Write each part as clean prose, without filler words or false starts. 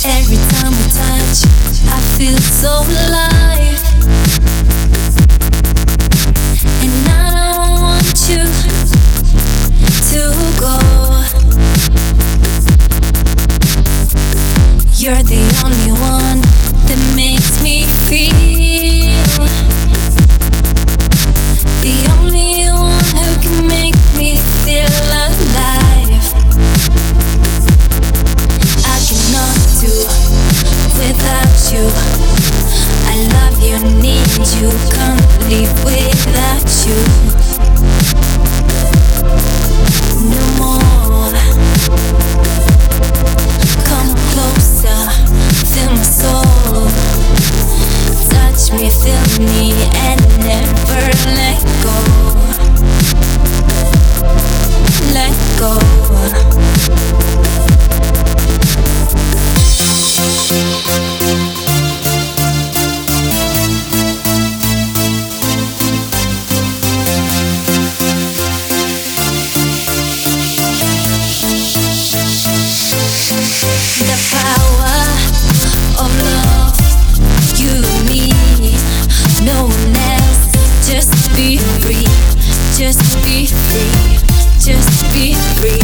Every time we touch, I feel so alive. And I don't want you to go. You're the only one that makes me feel. The only one who can make me feel alive. I cannot do without you. I love you, need you, can't live without you. No more. Come closer, feel my soul. Touch me, feel me, and never let go. Let go. The power of love, you and me, no one else. Just be free, just be free, just be free.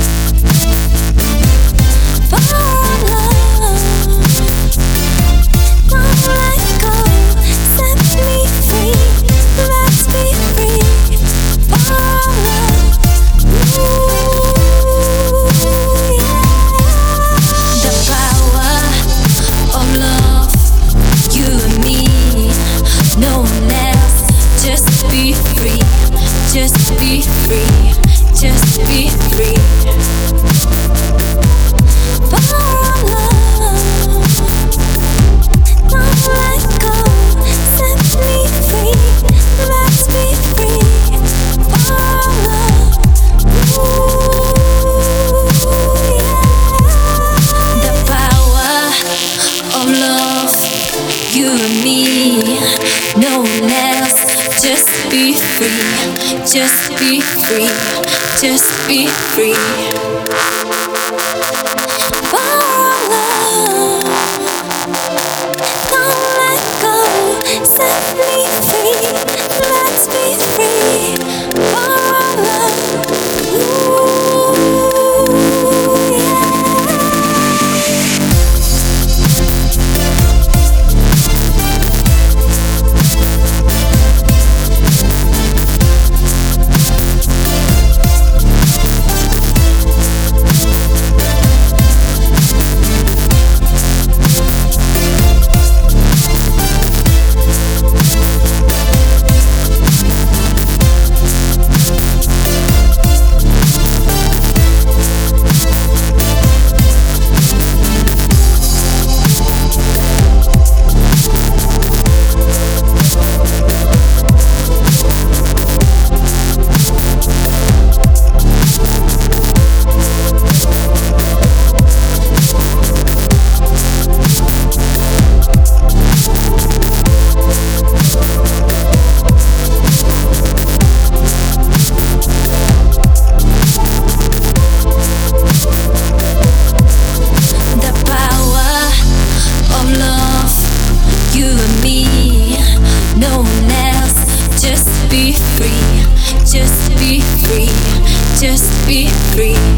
Power of love, don't let go, set me free, let's be free. Power of love, ooh, yeah. The power of love, you and me, no one else. Just be free, just be free, just be free. Power of love, don't let go, set me free, let's be free. Power of love, ooh, yeah. The power of love, you and me, no one else. Just be free, just be free, just be free. Power of love, don't let go, set me free, let's be free. Power of love, ooh, yeah. Just be free, just be free.